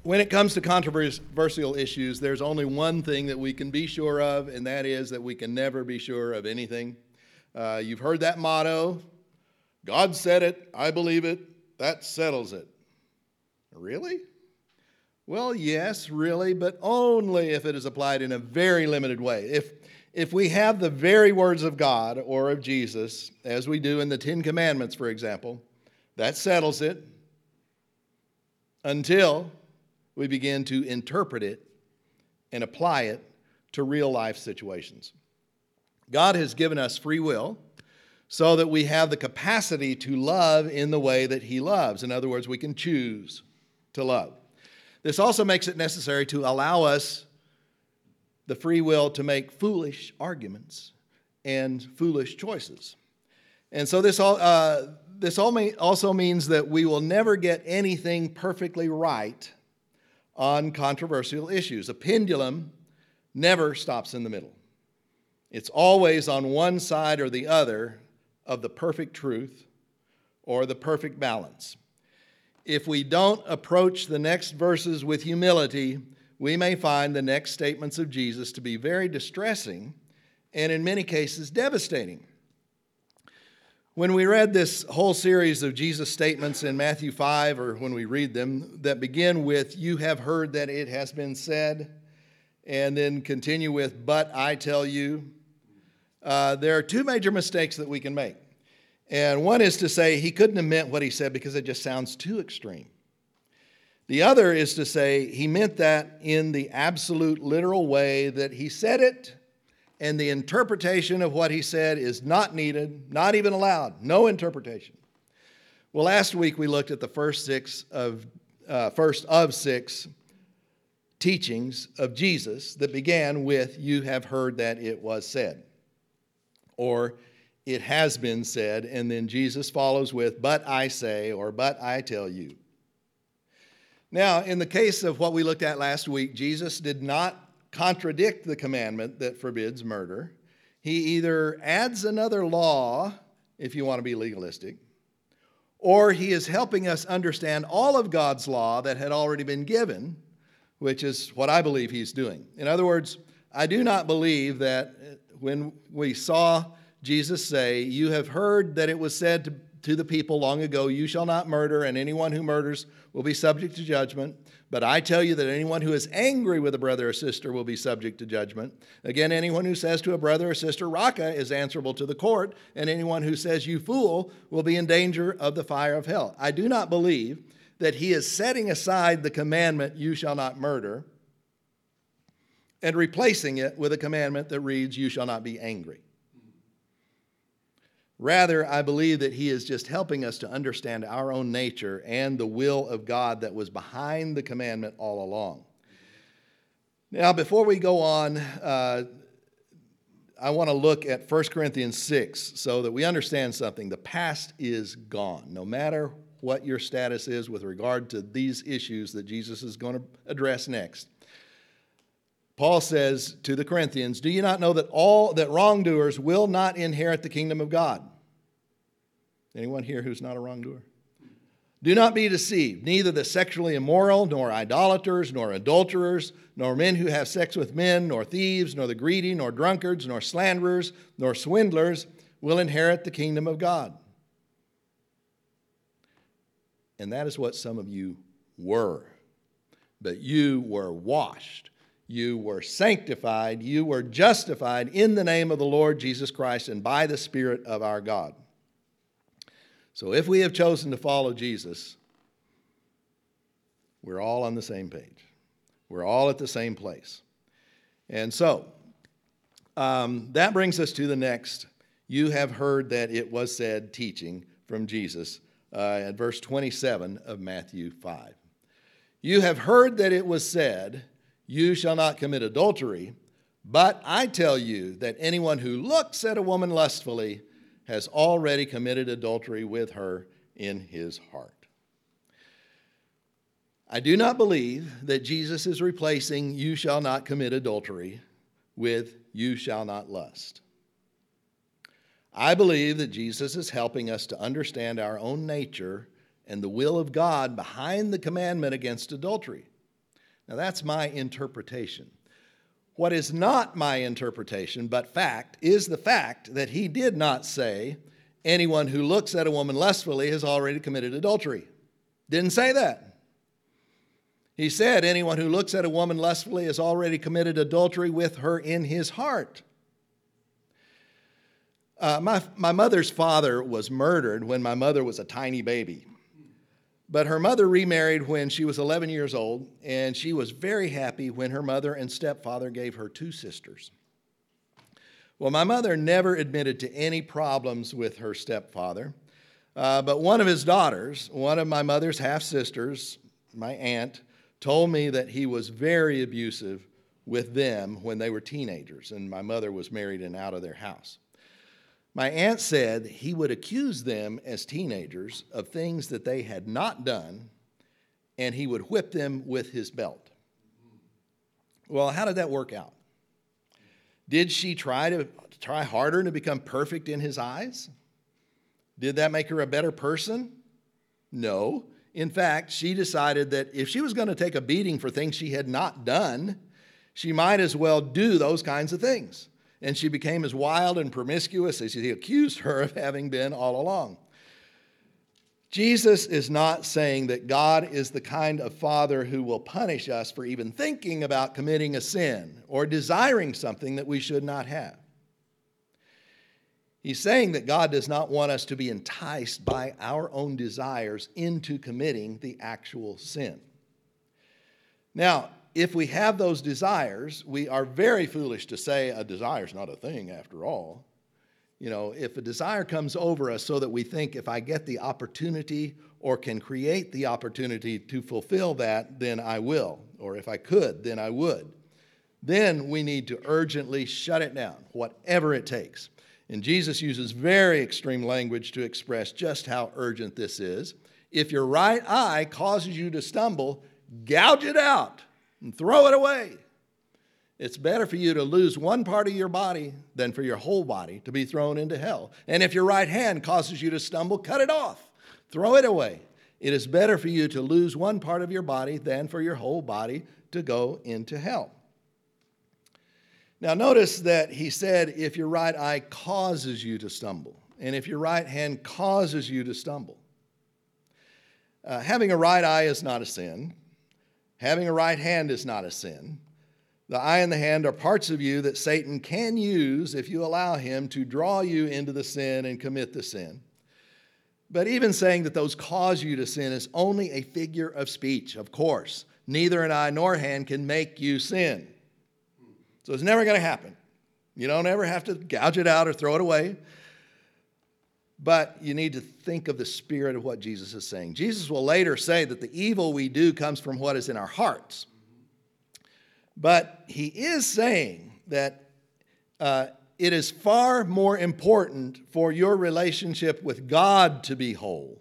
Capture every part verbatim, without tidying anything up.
When it comes to controversial issues, there's only one thing that we can be sure of, and that is that we can never be sure of anything. Uh, you've heard that motto, God said it, I believe it, that settles it. Really? Well, yes, really, but only if it is applied in a very limited way. If, if we have the very words of God or of Jesus, as we do in the Ten Commandments, for example, that settles it until we begin to interpret it and apply it to real life situations. God has given us free will so that we have the capacity to love in the way that He loves. In other words, we can choose to love. This also makes it necessary to allow us the free will to make foolish arguments and foolish choices. And so this all, uh, this all may, also means that we will never get anything perfectly right on controversial issues. A pendulum never stops in the middle. It's always on one side or the other of the perfect truth or the perfect balance. If we don't approach the next verses with humility, we may find the next statements of Jesus to be very distressing and in many cases devastating. When we read this whole series of Jesus' statements in Matthew five, or when we read them, that begin with, you have heard that it has been said, and then continue with, but I tell you, uh, there are two major mistakes that we can make. And one is to say he couldn't have meant what he said because it just sounds too extreme. The other is to say he meant that in the absolute literal way that he said it, and the interpretation of what he said is not needed, not even allowed, no interpretation. Well, last week we looked at the first six of uh, first of six teachings of Jesus that began with, you have heard that it was said, or it has been said, and then Jesus follows with, but I say, or but I tell you. Now, in the case of what we looked at last week, Jesus did not contradict the commandment that forbids murder. He either adds another law, if you want to be legalistic, or he is helping us understand all of God's law that had already been given, which is what I believe he's doing. In other words, I do not believe that when we saw Jesus say, you have heard that it was said to, to the people long ago, you shall not murder, and anyone who murders will be subject to judgment. But I tell you that anyone who is angry with a brother or sister will be subject to judgment. Again, anyone who says to a brother or sister, Raka, is answerable to the court, and anyone who says, you fool, will be in danger of the fire of hell. I do not believe that he is setting aside the commandment, you shall not murder, and replacing it with a commandment that reads, you shall not be angry. Rather, I believe that he is just helping us to understand our own nature and the will of God that was behind the commandment all along. Now, before we go on, uh, I want to look at First Corinthians six so that we understand something. The past is gone. No matter what your status is with regard to these issues that Jesus is going to address next. Paul says to the Corinthians, do you not know that all that wrongdoers will not inherit the kingdom of God? Anyone here who's not a wrongdoer? Do not be deceived. Neither the sexually immoral, nor idolaters, nor adulterers, nor men who have sex with men, nor thieves, nor the greedy, nor drunkards, nor slanderers, nor swindlers will inherit the kingdom of God. And that is what some of you were. But you were washed. You were sanctified, you were justified in the name of the Lord Jesus Christ and by the Spirit of our God. So if we have chosen to follow Jesus, we're all on the same page. We're all at the same place. And so, um, that brings us to the next, you have heard that it was said teaching from Jesus uh, at verse twenty-seven of Matthew five. You have heard that it was said, you shall not commit adultery, but I tell you that anyone who looks at a woman lustfully has already committed adultery with her in his heart. I do not believe that Jesus is replacing you shall not commit adultery with you shall not lust. I believe that Jesus is helping us to understand our own nature and the will of God behind the commandment against adultery. Now that's my interpretation. What is not my interpretation, but fact, is the fact that he did not say anyone who looks at a woman lustfully has already committed adultery. Didn't say that. He said anyone who looks at a woman lustfully has already committed adultery with her in his heart. Uh, my, my mother's father was murdered when my mother was a tiny baby. But her mother remarried when she was eleven years old, and she was very happy when her mother and stepfather gave her two sisters. Well, my mother never admitted to any problems with her stepfather, uh, but one of his daughters, one of my mother's half-sisters, my aunt, told me that he was very abusive with them when they were teenagers, and my mother was married and out of their house. My aunt said he would accuse them as teenagers of things that they had not done, and he would whip them with his belt. Well, how did that work out? Did she try to try harder to become perfect in his eyes? Did that make her a better person? No. In fact, she decided that if she was going to take a beating for things she had not done, she might as well do those kinds of things. And she became as wild and promiscuous as he accused her of having been all along. Jesus is not saying that God is the kind of father who will punish us for even thinking about committing a sin or desiring something that we should not have. He's saying that God does not want us to be enticed by our own desires into committing the actual sin. Now, if we have those desires, we are very foolish to say a desire is not a thing after all. You know, if a desire comes over us so that we think if I get the opportunity or can create the opportunity to fulfill that, then I will. Or if I could, then I would. Then we need to urgently shut it down, whatever it takes. And Jesus uses very extreme language to express just how urgent this is. If your right eye causes you to stumble, gouge it out and throw it away. It's better for you to lose one part of your body than for your whole body to be thrown into hell. And if your right hand causes you to stumble, cut it off. Throw it away. It is better for you to lose one part of your body than for your whole body to go into hell. Now notice that he said if your right eye causes you to stumble, and if your right hand causes you to stumble. Uh, having a right eye is not a sin. Having a right hand is not a sin. The eye and the hand are parts of you that Satan can use if you allow him to draw you into the sin and commit the sin. But even saying that those cause you to sin is only a figure of speech, of course. Neither an eye nor hand can make you sin. So it's never going to happen. You don't ever have to gouge it out or throw it away. But you need to think of the spirit of what Jesus is saying. Jesus will later say that the evil we do comes from what is in our hearts. But he is saying that uh, it is far more important for your relationship with God to be whole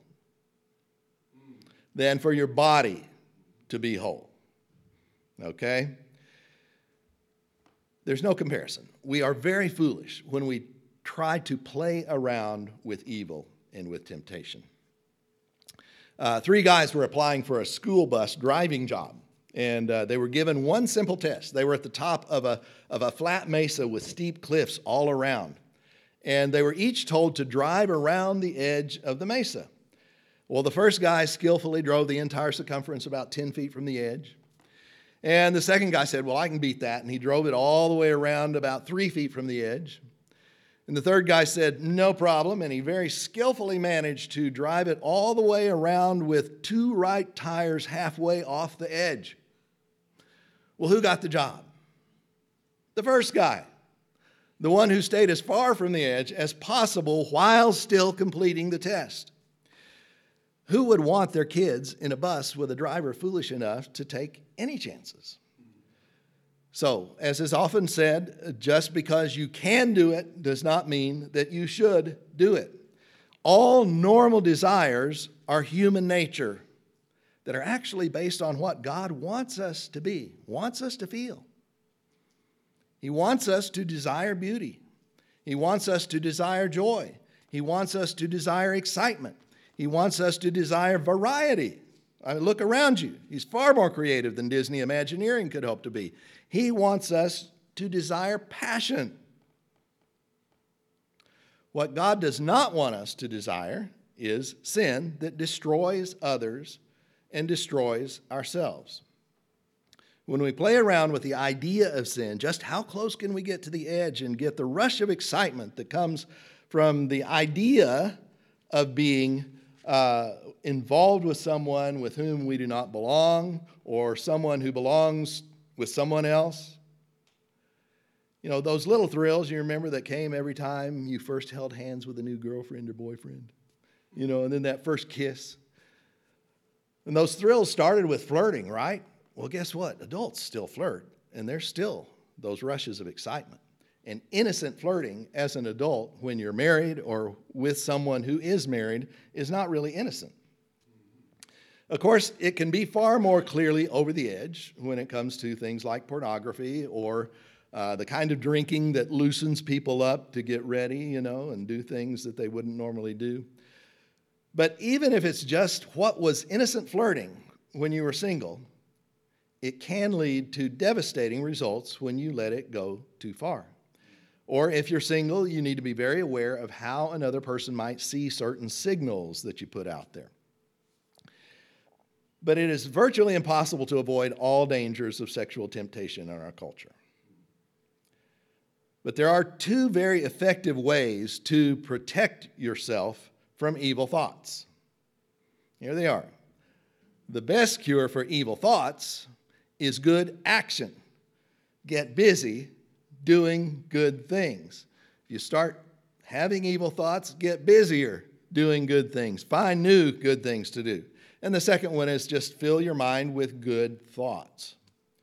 than for your body to be whole. Okay? There's no comparison. We are very foolish when we try to play around with evil and with temptation. Uh, three guys were applying for a school bus driving job. And uh, they were given one simple test. They were at the top of a, of a flat mesa with steep cliffs all around. And they were each told to drive around the edge of the mesa. Well, the first guy skillfully drove the entire circumference about ten feet from the edge. And the second guy said, well, I can beat that. And he drove it all the way around about three feet from the edge. And the third guy said, no problem. And he very skillfully managed to drive it all the way around with two right tires halfway off the edge. Well, who got the job? The first guy, the one who stayed as far from the edge as possible while still completing the test. Who would want their kids in a bus with a driver foolish enough to take any chances? So, as is often said, just because you can do it does not mean that you should do it. All normal desires are human nature that are actually based on what God wants us to be, wants us to feel. He wants us to desire beauty. He wants us to desire joy. He wants us to desire excitement. He wants us to desire variety. I mean, look around you. He's far more creative than Disney Imagineering could hope to be. He wants us to desire passion. What God does not want us to desire is sin that destroys others and destroys ourselves. When we play around with the idea of sin, just how close can we get to the edge and get the rush of excitement that comes from the idea of being uh, involved with someone with whom we do not belong, or someone who belongs with someone else? You know, those little thrills you remember that came every time you first held hands with a new girlfriend or boyfriend, you know, and then that first kiss. And those thrills started with flirting, right? Well, guess what? Adults still flirt, and there's still those rushes of excitement. And innocent flirting as an adult when you're married or with someone who is married is not really innocent. Of course, it can be far more clearly over the edge when it comes to things like pornography or uh, the kind of drinking that loosens people up to get ready, you know, and do things that they wouldn't normally do. But even if it's just what was innocent flirting when you were single, it can lead to devastating results when you let it go too far. Or if you're single, you need to be very aware of how another person might see certain signals that you put out there. But it is virtually impossible to avoid all dangers of sexual temptation in our culture. But there are two very effective ways to protect yourself from evil thoughts. Here they are. The best cure for evil thoughts is good action. Get busy doing good things. If you start having evil thoughts, get busier doing good things. Find new good things to do. And the second one is just fill your mind with good thoughts.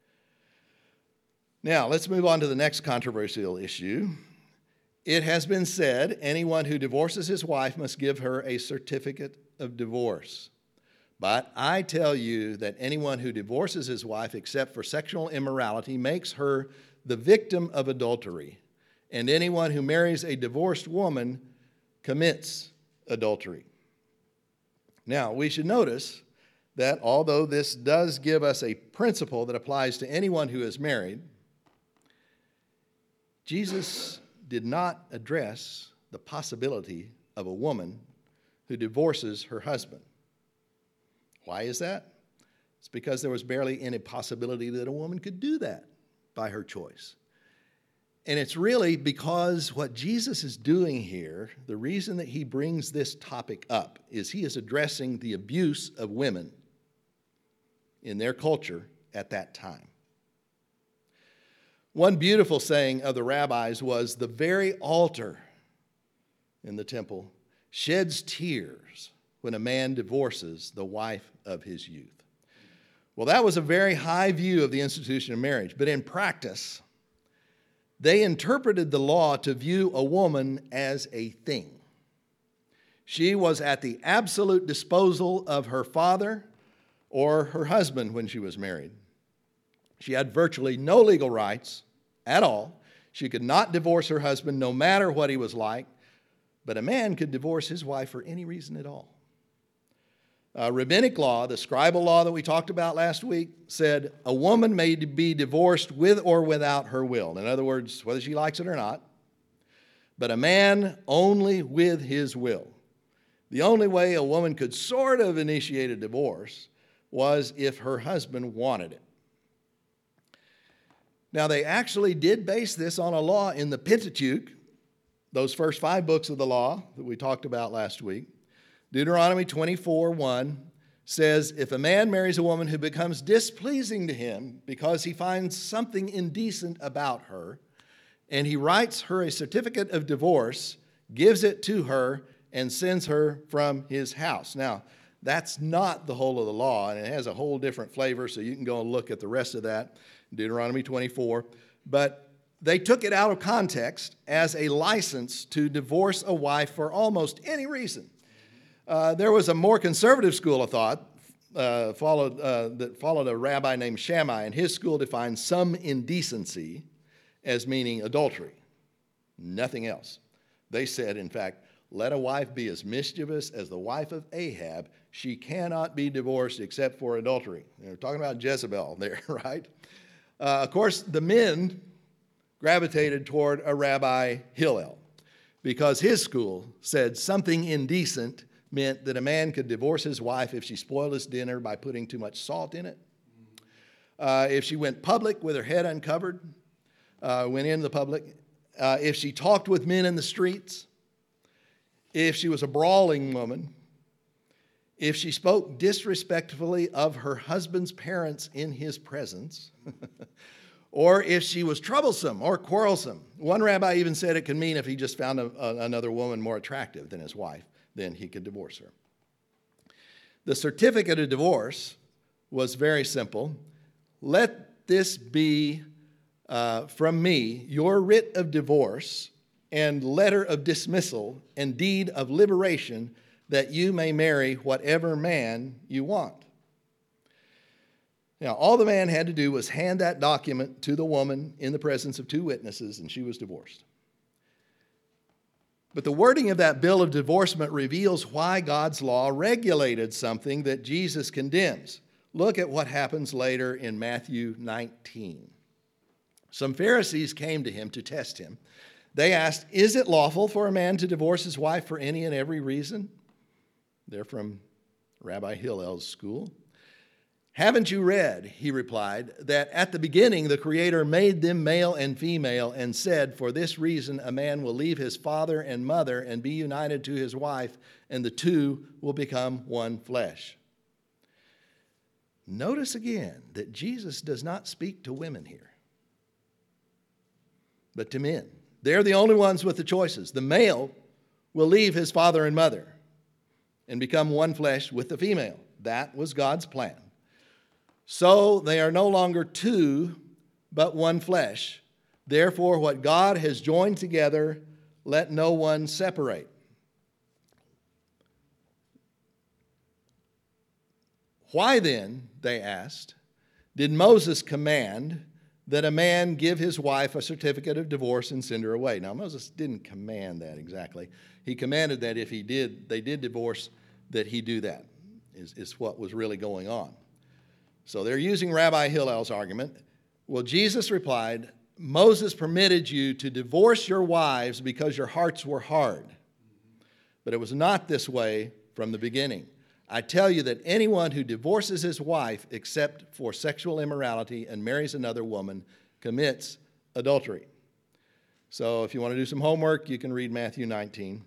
Now, let's move on to the next controversial issue. It has been said anyone who divorces his wife must give her a certificate of divorce. But I tell you that anyone who divorces his wife except for sexual immorality makes her the victim of adultery. And anyone who marries a divorced woman commits adultery. Now, we should notice that although this does give us a principle that applies to anyone who is married, Jesus did not address the possibility of a woman who divorces her husband. Why is that? It's because there was barely any possibility that a woman could do that by her choice. And it's really because what Jesus is doing here, the reason that he brings this topic up is he is addressing the abuse of women in their culture at that time. One beautiful saying of the rabbis was, the very altar in the temple sheds tears when a man divorces the wife of his youth. Well, that was a very high view of the institution of marriage, but in practice, they interpreted the law to view a woman as a thing. She was at the absolute disposal of her father or her husband when she was married. She had virtually no legal rights at all. She could not divorce her husband no matter what he was like, but a man could divorce his wife for any reason at all. Uh, rabbinic law, the scribal law that we talked about last week, said a woman may be divorced with or without her will. In other words, whether she likes it or not, but a man only with his will. The only way a woman could sort of initiate a divorce was if her husband wanted it. Now, they actually did base this on a law in the Pentateuch, those first five books of the law that we talked about last week. Deuteronomy twenty-four one says, if a man marries a woman who becomes displeasing to him because he finds something indecent about her, and he writes her a certificate of divorce, gives it to her, and sends her from his house. Now, that's not the whole of the law, and it has a whole different flavor, so you can go and look at the rest of that, Deuteronomy twenty-four. But they took it out of context as a license to divorce a wife for almost any reason. Uh, there was a more conservative school of thought uh, followed, uh, that followed a rabbi named Shammai, and his school defined some indecency as meaning adultery, nothing else. They said, in fact, let a wife be as mischievous as the wife of Ahab. She cannot be divorced except for adultery. They're talking about Jezebel there, right? Uh, of course, the men gravitated toward a Rabbi Hillel because his school said something indecent meant that a man could divorce his wife if she spoiled his dinner by putting too much salt in it, uh, if she went public with her head uncovered, uh, went into the public, uh, if she talked with men in the streets, if she was a brawling woman, if she spoke disrespectfully of her husband's parents in his presence, or if she was troublesome or quarrelsome. One rabbi even said it could mean if he just found a, a, another woman more attractive than his wife, then he could divorce her. The certificate of divorce was very simple. Let this be uh, from me your writ of divorce and letter of dismissal and deed of liberation, that you may marry whatever man you want. Now, all the man had to do was hand that document to the woman in the presence of two witnesses, and she was divorced. But the wording of that bill of divorcement reveals why God's law regulated something that Jesus condemns. Look at what happens later in Matthew nineteen. Some Pharisees came to him to test him. They asked, "Is it lawful for a man to divorce his wife for any and every reason?" They're from Rabbi Hillel's school. "Haven't you read," he replied, "that at the beginning the Creator made them male and female and said, for this reason a man will leave his father and mother and be united to his wife, and the two will become one flesh." Notice again that Jesus does not speak to women here, but to men. They're the only ones with the choices. The male will leave his father and mother and become one flesh with the female. That was God's plan. So they are no longer two, but one flesh. Therefore, what God has joined together, let no one separate. Why then, they asked, did Moses command that a man give his wife a certificate of divorce and send her away? Now, Moses didn't command that exactly. He commanded that if he did, they did divorce, that he do that, is, is what was really going on. So they're using Rabbi Hillel's argument. Well, Jesus replied, Moses permitted you to divorce your wives because your hearts were hard. But it was not this way from the beginning. I tell you that anyone who divorces his wife except for sexual immorality and marries another woman commits adultery. So if you want to do some homework, you can read Matthew nineteen.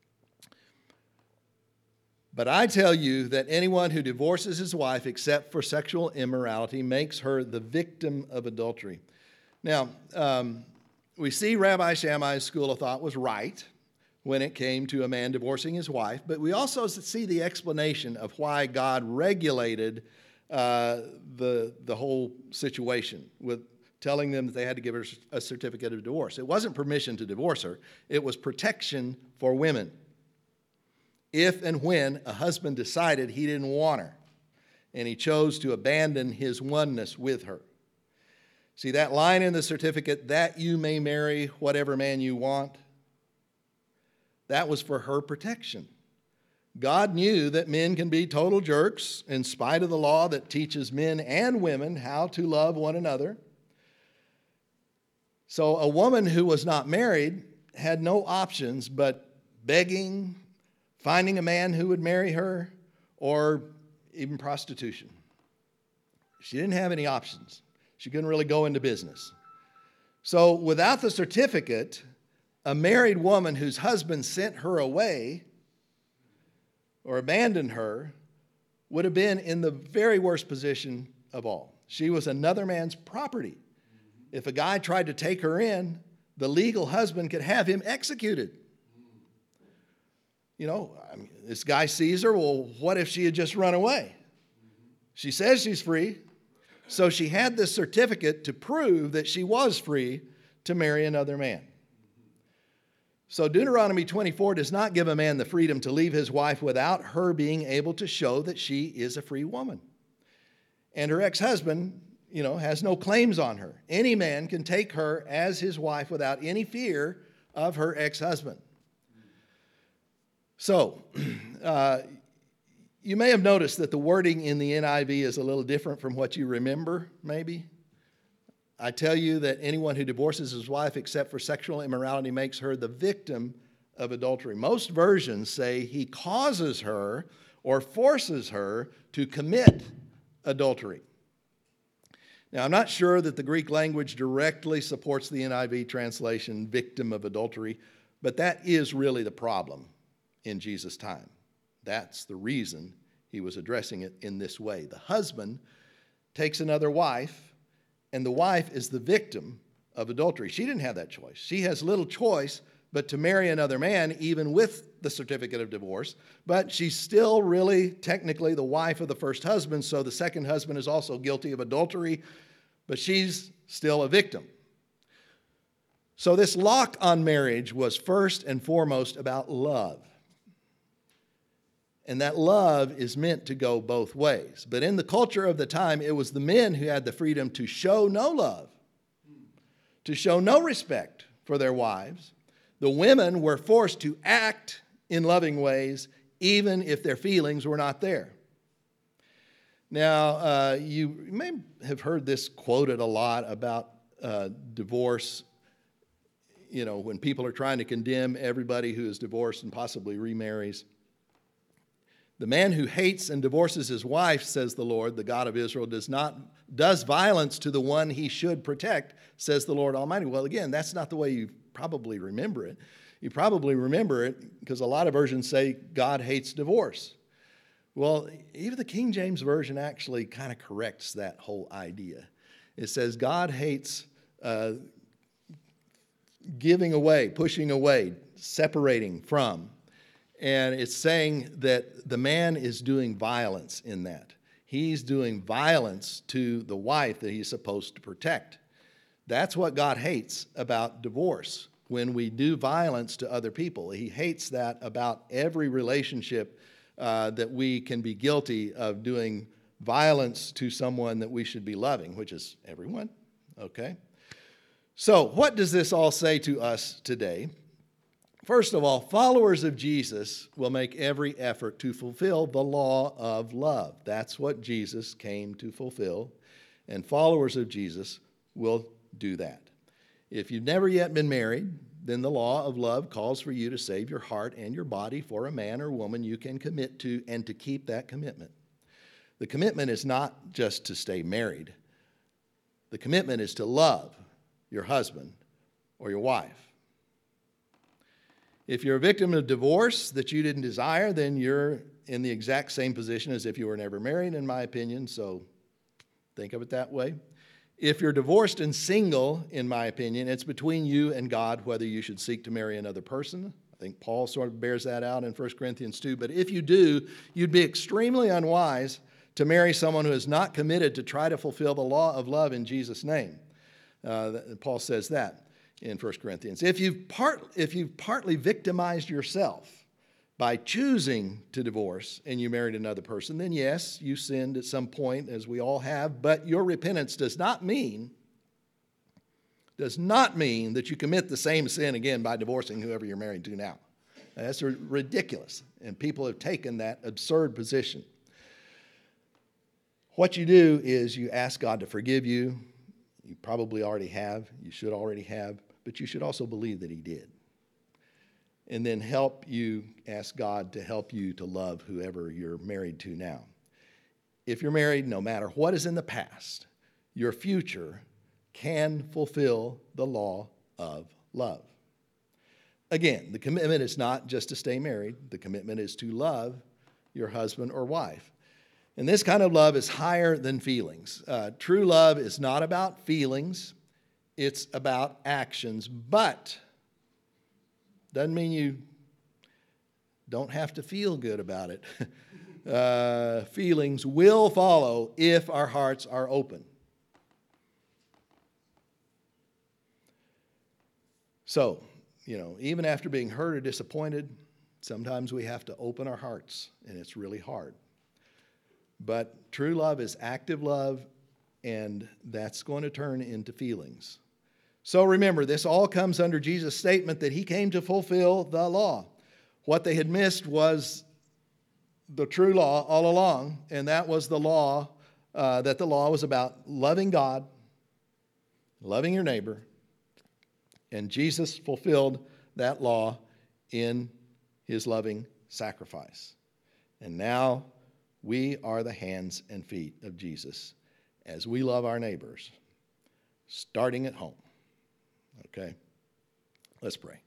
But I tell you that anyone who divorces his wife except for sexual immorality makes her the victim of adultery. Now, um, we see Rabbi Shammai's school of thought was right when it came to a man divorcing his wife, but we also see the explanation of why God regulated uh, the, the whole situation with telling them that they had to give her a certificate of divorce. It wasn't permission to divorce her. It was protection for women. If and when a husband decided he didn't want her and he chose to abandon his oneness with her. See that line in the certificate, that you may marry whatever man you want? That was for her protection. God knew that men can be total jerks in spite of the law that teaches men and women how to love one another. So a woman who was not married had no options but begging, finding a man who would marry her, or even prostitution. She didn't have any options. She couldn't really go into business. So without the certificate, a married woman whose husband sent her away or abandoned her would have been in the very worst position of all. She was another man's property. If a guy tried to take her in, the legal husband could have him executed. You know, I mean, this guy sees her. Well, what if she had just run away? She says she's free. So she had this certificate to prove that she was free to marry another man. So Deuteronomy twenty-four does not give a man the freedom to leave his wife without her being able to show that she is a free woman. And her ex-husband, you know, has no claims on her. Any man can take her as his wife without any fear of her ex-husband. So, uh, you may have noticed that the wording in the N I V is a little different from what you remember, maybe. I tell you that anyone who divorces his wife except for sexual immorality makes her the victim of adultery. Most versions say he causes her or forces her to commit adultery. Now, I'm not sure that the Greek language directly supports the N I V translation, victim of adultery, but that is really the problem in Jesus' time. That's the reason he was addressing it in this way. The husband takes another wife, and the wife is the victim of adultery. She didn't have that choice. She has little choice but to marry another man, even with the certificate of divorce. But she's still really technically the wife of the first husband, so the second husband is also guilty of adultery, but she's still a victim. So this lock on marriage was first and foremost about love. And that love is meant to go both ways. But in the culture of the time, it was the men who had the freedom to show no love, to show no respect for their wives. The women were forced to act in loving ways, even if their feelings were not there. Now, uh, you may have heard this quoted a lot about uh, divorce. You know, when people are trying to condemn everybody who is divorced and possibly remarries. The man who hates and divorces his wife, says the Lord, the God of Israel, does not does violence to the one he should protect, says the Lord Almighty. Well, again, that's not the way you probably remember it. You probably remember it because a lot of versions say God hates divorce. Well, even the King James Version actually kind of corrects that whole idea. It says God hates uh, giving away, pushing away, separating from. And it's saying that the man is doing violence in that. He's doing violence to the wife that he's supposed to protect. That's what God hates about divorce, when we do violence to other people. He hates that about every relationship uh, that we can be guilty of doing violence to someone that we should be loving, which is everyone, okay? So what does this all say to us today? First of all, followers of Jesus will make every effort to fulfill the law of love. That's what Jesus came to fulfill, and followers of Jesus will do that. If you've never yet been married, then the law of love calls for you to save your heart and your body for a man or woman you can commit to and to keep that commitment. The commitment is not just to stay married. The commitment is to love your husband or your wife. If you're a victim of divorce that you didn't desire, then you're in the exact same position as if you were never married, in my opinion, so think of it that way. If you're divorced and single, in my opinion, it's between you and God whether you should seek to marry another person. I think Paul sort of bears that out in First Corinthians two. But if you do, you'd be extremely unwise to marry someone who is not committed to try to fulfill the law of love in Jesus' name. Uh, Paul says that in First Corinthians. If you've, part, if you've partly victimized yourself by choosing to divorce and you married another person, then yes, you sinned at some point, as we all have, but your repentance does not mean, does not mean that you commit the same sin again by divorcing whoever you're married to now. That's ridiculous, and people have taken that absurd position. What you do is you ask God to forgive you. You probably already have, you should already have, but you should also believe that He did. And then help you, ask God to help you to love whoever you're married to now. If you're married, no matter what is in the past, your future can fulfill the law of love. Again, the commitment is not just to stay married. The commitment is to love your husband or wife. And this kind of love is higher than feelings. Uh, true love is not about feelings. It's about actions. But doesn't mean you don't have to feel good about it. uh, feelings will follow if our hearts are open. So, you know, even after being hurt or disappointed, sometimes we have to open our hearts, and it's really hard. But true love is active love, and that's going to turn into feelings. So remember, this all comes under Jesus' statement that He came to fulfill the law. What they had missed was the true law all along, and that was the law, uh, that the law was about loving God, loving your neighbor, and Jesus fulfilled that law in his loving sacrifice. And now we are the hands and feet of Jesus as we love our neighbors, starting at home. Okay, let's pray.